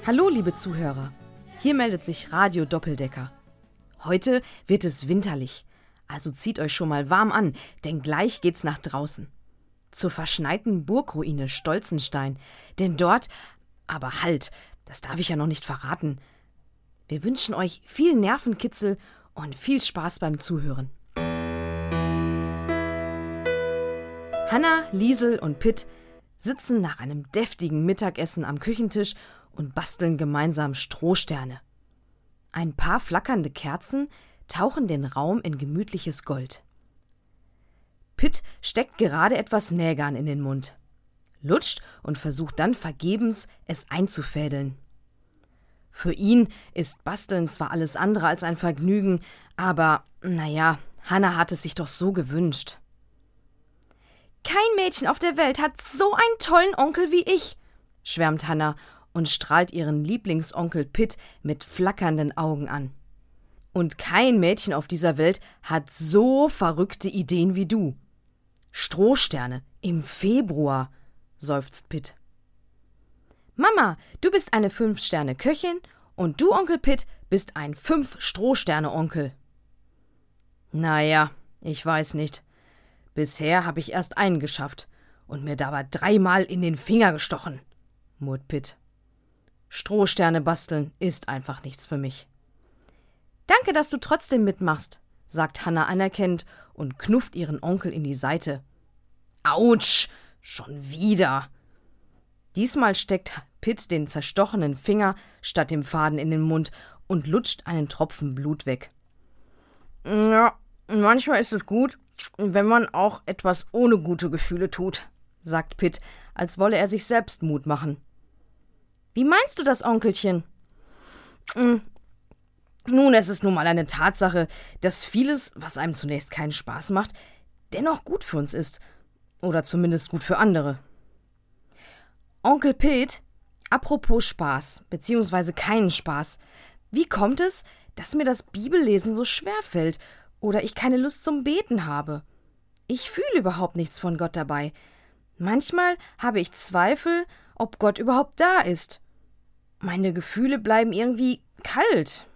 Hallo liebe Zuhörer, hier meldet sich Radio Doppeldecker. Heute wird es winterlich, also zieht euch schon mal warm an, denn gleich geht's nach draußen. Zur verschneiten Burgruine Stolzenstein, denn dort, aber halt, das darf ich ja noch nicht verraten. Wir wünschen euch viel Nervenkitzel und viel Spaß beim Zuhören. Hanna, Liesel und Pitt sitzen nach einem deftigen Mittagessen am Küchentisch und basteln gemeinsam Strohsterne. Ein paar flackernde Kerzen tauchen den Raum in gemütliches Gold. Pitt steckt gerade etwas Nägern in den Mund, lutscht und versucht dann vergebens, es einzufädeln. Für ihn ist Basteln zwar alles andere als ein Vergnügen, aber, naja, Hanna hat es sich doch so gewünscht. Kein Mädchen auf der Welt hat so einen tollen Onkel wie ich, schwärmt Hanna und strahlt ihren Lieblingsonkel Pitt mit flackernden Augen an. Und kein Mädchen auf dieser Welt hat so verrückte Ideen wie du. Strohsterne im Februar, seufzt Pitt. Mama, du bist eine 5-Sterne-Köchin und du, Onkel Pitt, bist ein 5-Strohsterne-Onkel. Naja, ich weiß nicht. Bisher habe ich erst einen geschafft und mir dabei 3-mal in den Finger gestochen, murrt Pitt. Strohsterne basteln ist einfach nichts für mich. Danke, dass du trotzdem mitmachst, sagt Hanna anerkennend und knufft ihren Onkel in die Seite. Autsch, schon wieder. Diesmal steckt Pitt den zerstochenen Finger statt dem Faden in den Mund und lutscht einen Tropfen Blut weg. Ja, manchmal ist es gut, wenn man auch etwas ohne gute Gefühle tut, sagt Pitt, als wolle er sich selbst Mut machen. Wie meinst du das, Onkelchen? Nun, es ist nun mal eine Tatsache, dass vieles, was einem zunächst keinen Spaß macht, dennoch gut für uns ist. Oder zumindest gut für andere. Onkel Pitt, apropos Spaß, beziehungsweise keinen Spaß. Wie kommt es, dass mir das Bibellesen so schwer fällt oder ich keine Lust zum Beten habe? Ich fühle überhaupt nichts von Gott dabei. Manchmal habe ich Zweifel, ob Gott überhaupt da ist. Meine Gefühle bleiben irgendwie kalt.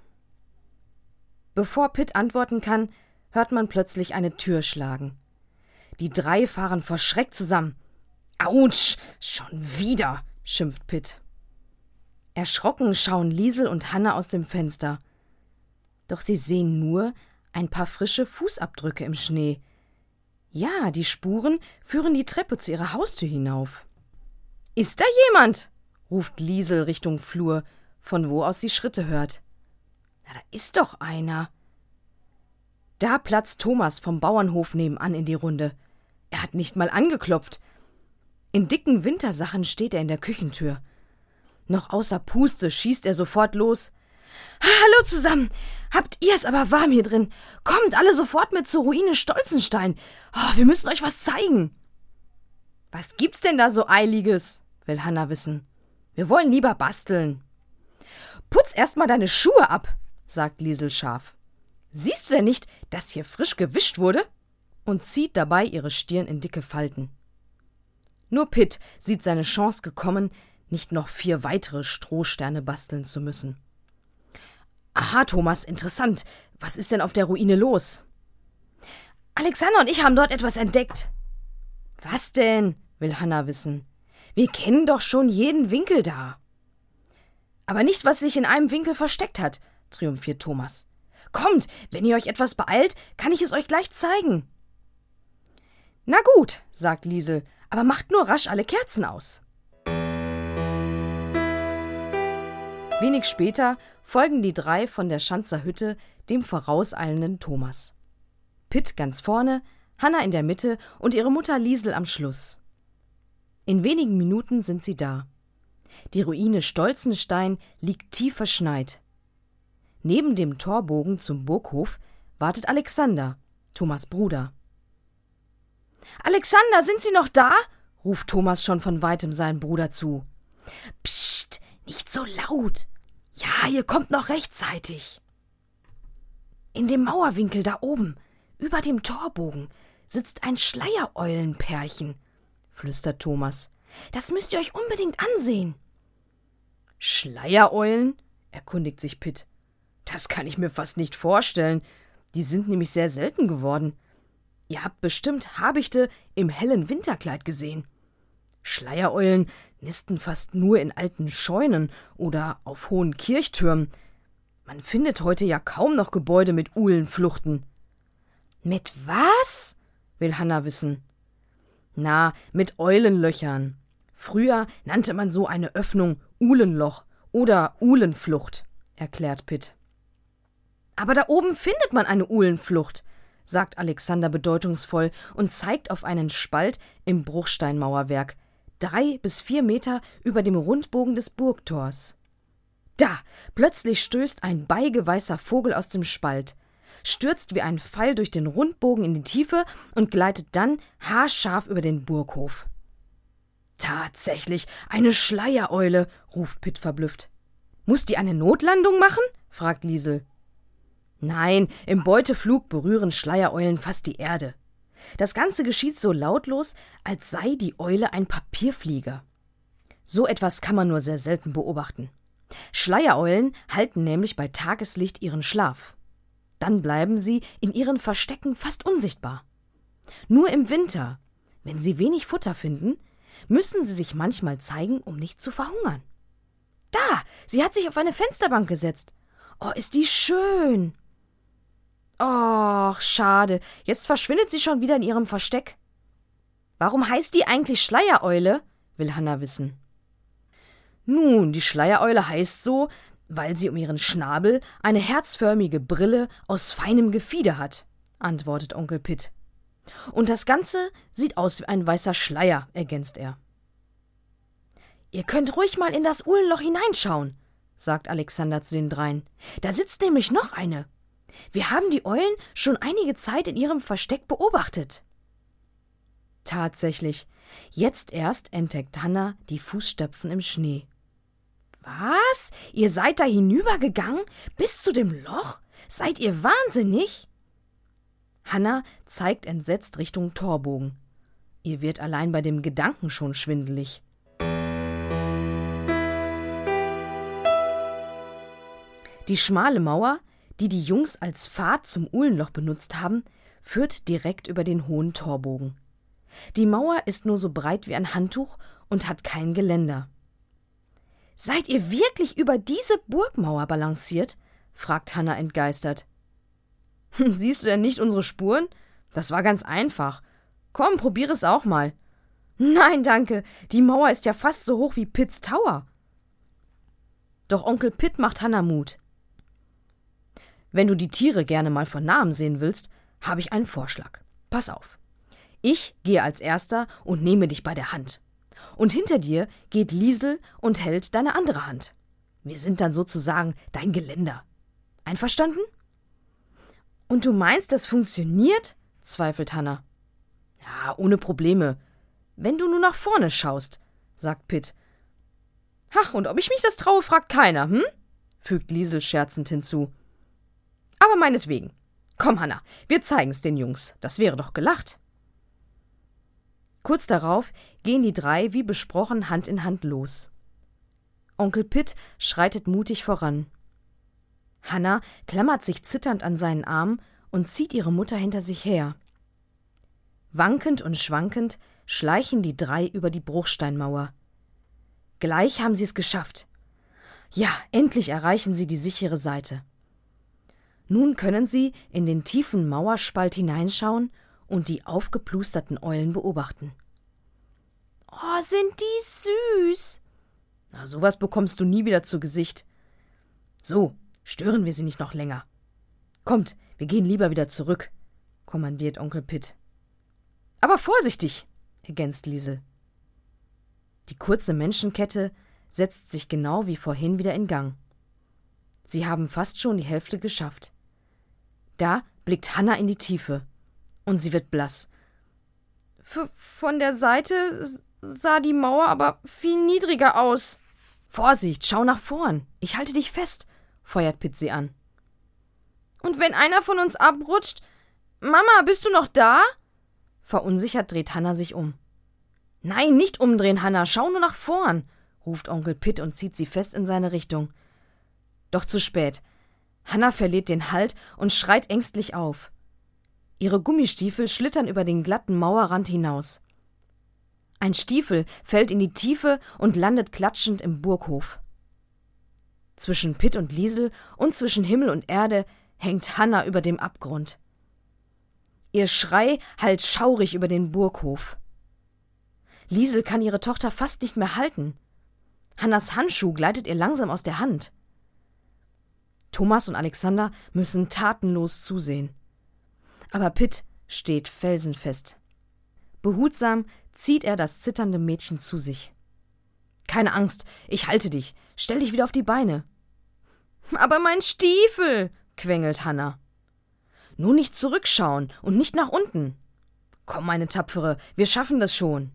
Bevor Pitt antworten kann, hört man plötzlich eine Tür schlagen. Die 3 fahren vor Schreck zusammen. Autsch, schon wieder, schimpft Pitt. Erschrocken schauen Liesel und Hanna aus dem Fenster. Doch sie sehen nur ein paar frische Fußabdrücke im Schnee. Ja, die Spuren führen die Treppe zu ihrer Haustür hinauf. Ist da jemand? Ruft Liesel Richtung Flur, von wo aus sie Schritte hört. Na, da ist doch einer. Da platzt Thomas vom Bauernhof nebenan in die Runde. Er hat nicht mal angeklopft. In dicken Wintersachen steht er in der Küchentür. Noch außer Puste schießt er sofort los. Hallo zusammen! Habt ihr es aber warm hier drin? Kommt alle sofort mit zur Ruine Stolzenstein. Oh, wir müssen euch was zeigen. Was gibt's denn da so Eiliges? Will Hanna wissen. Wir wollen lieber basteln. Putz erst mal deine Schuhe ab, sagt Liesel scharf. Siehst du denn nicht, dass hier frisch gewischt wurde? Und zieht dabei ihre Stirn in dicke Falten. Nur Pitt sieht seine Chance gekommen, nicht noch 4 weitere Strohsterne basteln zu müssen. Aha, Thomas, interessant. Was ist denn auf der Ruine los? Alexander und ich haben dort etwas entdeckt. Was denn? Will Hanna wissen. Wir kennen doch schon jeden Winkel da. Aber nicht, was sich in einem Winkel versteckt hat, triumphiert Thomas. Kommt, wenn ihr euch etwas beeilt, kann ich es euch gleich zeigen. Na gut, sagt Liesel, aber macht nur rasch alle Kerzen aus. Wenig später folgen die 3 von der Schanzer Hütte dem vorauseilenden Thomas. Pitt ganz vorne, Hanna in der Mitte und ihre Mutter Liesel am Schluss. In wenigen Minuten sind sie da. Die Ruine Stolzenstein liegt tief verschneit. Neben dem Torbogen zum Burghof wartet Alexander, Thomas' Bruder. »Alexander, sind Sie noch da?« ruft Thomas schon von weitem seinem Bruder zu. »Psst, nicht so laut. Ja, ihr kommt noch rechtzeitig.« In dem Mauerwinkel da oben, über dem Torbogen, sitzt ein Schleiereulenpärchen, flüstert Thomas. Das müsst ihr euch unbedingt ansehen. Schleiereulen? Erkundigt sich Pitt. Das kann ich mir fast nicht vorstellen. Die sind nämlich sehr selten geworden. Ihr habt bestimmt Habichte im hellen Winterkleid gesehen. Schleiereulen nisten fast nur in alten Scheunen oder auf hohen Kirchtürmen. Man findet heute ja kaum noch Gebäude mit Uhlenfluchten. Mit was? Will Hannah wissen. Na, mit Eulenlöchern. Früher nannte man so eine Öffnung Uhlenloch oder Uhlenflucht, erklärt Pitt. Aber da oben findet man eine Uhlenflucht, sagt Alexander bedeutungsvoll und zeigt auf einen Spalt im Bruchsteinmauerwerk, 3 bis 4 Meter über dem Rundbogen des Burgtors. Da, plötzlich stößt ein beigeweißer Vogel aus dem Spalt, stürzt wie ein Pfeil durch den Rundbogen in die Tiefe und gleitet dann haarscharf über den Burghof. Tatsächlich, eine Schleiereule, ruft Pitt verblüfft. Muss die eine Notlandung machen? Fragt Liesel. Nein, im Beuteflug berühren Schleiereulen fast die Erde. Das Ganze geschieht so lautlos, als sei die Eule ein Papierflieger. So etwas kann man nur sehr selten beobachten. Schleiereulen halten nämlich bei Tageslicht ihren Schlaf. Dann bleiben sie in ihren Verstecken fast unsichtbar. Nur im Winter, wenn sie wenig Futter finden, müssen sie sich manchmal zeigen, um nicht zu verhungern. Da, sie hat sich auf eine Fensterbank gesetzt. Oh, ist die schön. Och, schade, jetzt verschwindet sie schon wieder in ihrem Versteck. Warum heißt die eigentlich Schleiereule? Will Hannah wissen. Nun, die Schleiereule heißt so, weil sie um ihren Schnabel eine herzförmige Brille aus feinem Gefieder hat, antwortet Onkel Pitt. Und das Ganze sieht aus wie ein weißer Schleier, ergänzt er. Ihr könnt ruhig mal in das Uhlenloch hineinschauen, sagt Alexander zu den dreien. Da sitzt nämlich noch eine. Wir haben die Eulen schon einige Zeit in ihrem Versteck beobachtet. Tatsächlich, jetzt erst entdeckt Hannah die Fußstapfen im Schnee. Was? Ihr seid da hinübergegangen? Bis zu dem Loch? Seid ihr wahnsinnig? Hannah zeigt entsetzt Richtung Torbogen. Ihr wird allein bei dem Gedanken schon schwindelig. Die schmale Mauer, die die Jungs als Pfad zum Uhlenloch benutzt haben, führt direkt über den hohen Torbogen. Die Mauer ist nur so breit wie ein Handtuch und hat kein Geländer. »Seid ihr wirklich über diese Burgmauer balanciert?« fragt Hannah entgeistert. »Siehst du denn nicht unsere Spuren? Das war ganz einfach. Komm, probier es auch mal.« »Nein, danke, die Mauer ist ja fast so hoch wie Pitts Tower.« Doch Onkel Pitt macht Hannah Mut. »Wenn du die Tiere gerne mal von Nahem sehen willst, habe ich einen Vorschlag. Pass auf. Ich gehe als Erster und nehme dich bei der Hand. Und hinter dir geht Liesel und hält deine andere Hand. Wir sind dann sozusagen dein Geländer. Einverstanden?« »Und du meinst, das funktioniert?« zweifelt Hannah. »Ja, ohne Probleme. Wenn du nur nach vorne schaust«, sagt Pitt. »Ach, und ob ich mich das traue, fragt keiner, fügt Liesel scherzend hinzu. »Aber meinetwegen. Komm, Hannah, wir zeigen's den Jungs. Das wäre doch gelacht.« Kurz darauf gehen die drei, wie besprochen, Hand in Hand los. Onkel Pitt schreitet mutig voran. Hannah klammert sich zitternd an seinen Arm und zieht ihre Mutter hinter sich her. Wankend und schwankend schleichen die drei über die Bruchsteinmauer. Gleich haben sie es geschafft. Ja, endlich erreichen sie die sichere Seite. Nun können sie in den tiefen Mauerspalt hineinschauen und die aufgeplusterten Eulen beobachten. »Oh, sind die süß!« »Na, sowas bekommst du nie wieder zu Gesicht.« »So, stören wir sie nicht noch länger.« »Kommt, wir gehen lieber wieder zurück«, kommandiert Onkel Pitt. »Aber vorsichtig«, ergänzt Liesel. Die kurze Menschenkette setzt sich genau wie vorhin wieder in Gang. Sie haben fast schon die Hälfte geschafft. Da blickt Hannah in die Tiefe und sie wird blass. »Von der Seite sah die Mauer aber viel niedriger aus.« »Vorsicht, schau nach vorn. Ich halte dich fest«, feuert Pitt sie an. »Und wenn einer von uns abrutscht? Mama, bist du noch da?« Verunsichert dreht Hannah sich um. »Nein, nicht umdrehen, Hannah, schau nur nach vorn«, ruft Onkel Pitt und zieht sie fest in seine Richtung. Doch zu spät. Hannah verliert den Halt und schreit ängstlich auf. Ihre Gummistiefel schlittern über den glatten Mauerrand hinaus. Ein Stiefel fällt in die Tiefe und landet klatschend im Burghof. Zwischen Pitt und Liesel und zwischen Himmel und Erde hängt Hannah über dem Abgrund. Ihr Schrei hallt schaurig über den Burghof. Liesel kann ihre Tochter fast nicht mehr halten. Hannahs Handschuh gleitet ihr langsam aus der Hand. Thomas und Alexander müssen tatenlos zusehen. Aber Pitt steht felsenfest. Behutsam zieht er das zitternde Mädchen zu sich. »Keine Angst, ich halte dich. Stell dich wieder auf die Beine.« »Aber mein Stiefel«, quengelt Hannah. »Nur nicht zurückschauen und nicht nach unten. Komm, meine Tapfere, wir schaffen das schon.«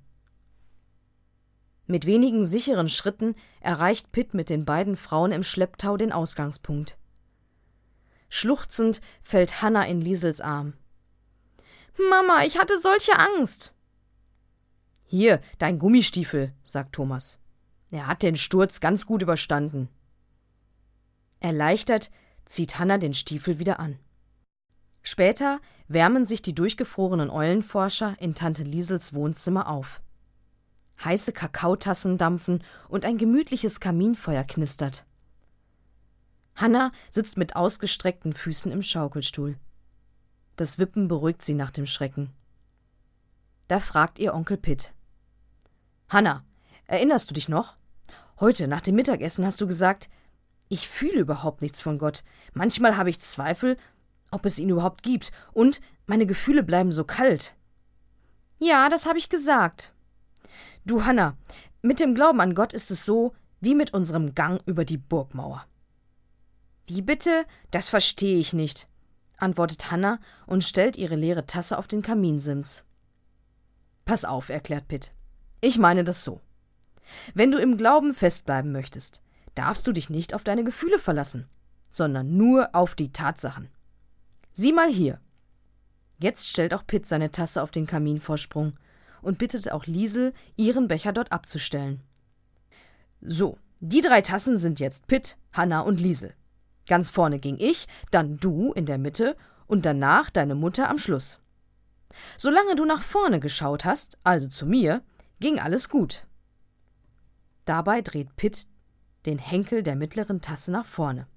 Mit wenigen sicheren Schritten erreicht Pitt mit den beiden Frauen im Schlepptau den Ausgangspunkt. Schluchzend fällt Hannah in Liesels Arm. »Mama, ich hatte solche Angst!« »Hier, dein Gummistiefel«, sagt Thomas. Er hat den Sturz ganz gut überstanden. Erleichtert zieht Hannah den Stiefel wieder an. Später wärmen sich die durchgefrorenen Eulenforscher in Tante Liesels Wohnzimmer auf. Heiße Kakaotassen dampfen und ein gemütliches Kaminfeuer knistert. Hannah sitzt mit ausgestreckten Füßen im Schaukelstuhl. Das Wippen beruhigt sie nach dem Schrecken. Da fragt ihr Onkel Pitt. »Hannah, erinnerst du dich noch? Heute nach dem Mittagessen hast du gesagt, ich fühle überhaupt nichts von Gott. Manchmal habe ich Zweifel, ob es ihn überhaupt gibt, und meine Gefühle bleiben so kalt.« »Ja, das habe ich gesagt.« »Du, Hannah, mit dem Glauben an Gott ist es so, wie mit unserem Gang über die Burgmauer.« »Wie bitte? Das verstehe ich nicht«, antwortet Hannah und stellt ihre leere Tasse auf den Kaminsims. »Pass auf«, erklärt Pitt. »Ich meine das so. Wenn du im Glauben festbleiben möchtest, darfst du dich nicht auf deine Gefühle verlassen, sondern nur auf die Tatsachen. Sieh mal hier.« Jetzt stellt auch Pitt seine Tasse auf den Kaminvorsprung und bittet auch Liesel, ihren Becher dort abzustellen. »So, die 3 Tassen sind jetzt Pitt, Hannah und Liesel. Ganz vorne ging ich, dann du in der Mitte und danach deine Mutter am Schluss. Solange du nach vorne geschaut hast, also zu mir, ging alles gut.« Dabei dreht Pitt den Henkel der mittleren Tasse nach vorne.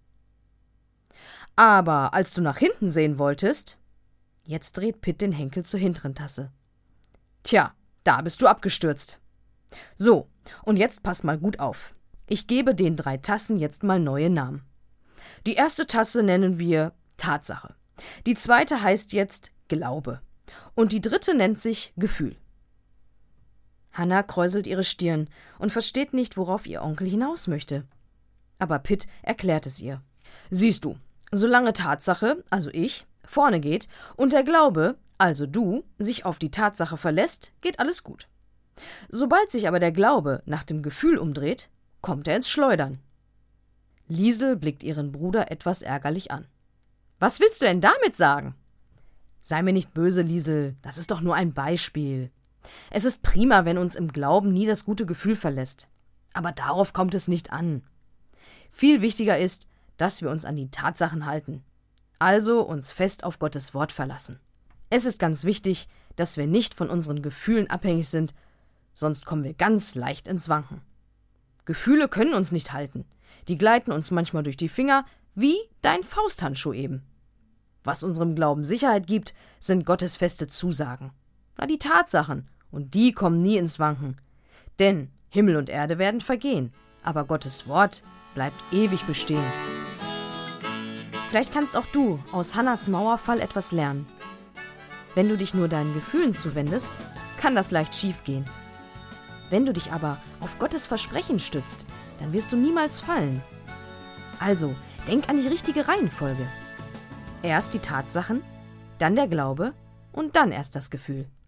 »Aber als du nach hinten sehen wolltest«, jetzt dreht Pitt den Henkel zur hinteren Tasse. »Tja, da bist du abgestürzt. So, und jetzt pass mal gut auf. Ich gebe den 3 Tassen jetzt mal neue Namen. Die erste Tasse nennen wir Tatsache. Die zweite heißt jetzt Glaube. Und die dritte nennt sich Gefühl.« Hannah kräuselt ihre Stirn und versteht nicht, worauf ihr Onkel hinaus möchte. Aber Pitt erklärt es ihr. »Siehst du, solange Tatsache, also ich, vorne geht und der Glaube, also du, sich auf die Tatsache verlässt, geht alles gut. Sobald sich aber der Glaube nach dem Gefühl umdreht, kommt er ins Schleudern.« Liesel blickt ihren Bruder etwas ärgerlich an. »Was willst du denn damit sagen?« »Sei mir nicht böse, Liesel, das ist doch nur ein Beispiel. Es ist prima, wenn uns im Glauben nie das gute Gefühl verlässt. Aber darauf kommt es nicht an. Viel wichtiger ist, dass wir uns an die Tatsachen halten. Also uns fest auf Gottes Wort verlassen. Es ist ganz wichtig, dass wir nicht von unseren Gefühlen abhängig sind, sonst kommen wir ganz leicht ins Wanken. Gefühle können uns nicht halten. Die gleiten uns manchmal durch die Finger, wie dein Fausthandschuh eben. Was unserem Glauben Sicherheit gibt, sind Gottes feste Zusagen. Die Tatsachen, und die kommen nie ins Wanken. Denn Himmel und Erde werden vergehen, aber Gottes Wort bleibt ewig bestehen. Vielleicht kannst auch du aus Hannahs Mauerfall etwas lernen. Wenn du dich nur deinen Gefühlen zuwendest, kann das leicht schiefgehen. Wenn du dich aber auf Gottes Versprechen stützt, dann wirst du niemals fallen. Also, denk an die richtige Reihenfolge. Erst die Tatsachen, dann der Glaube und dann erst das Gefühl.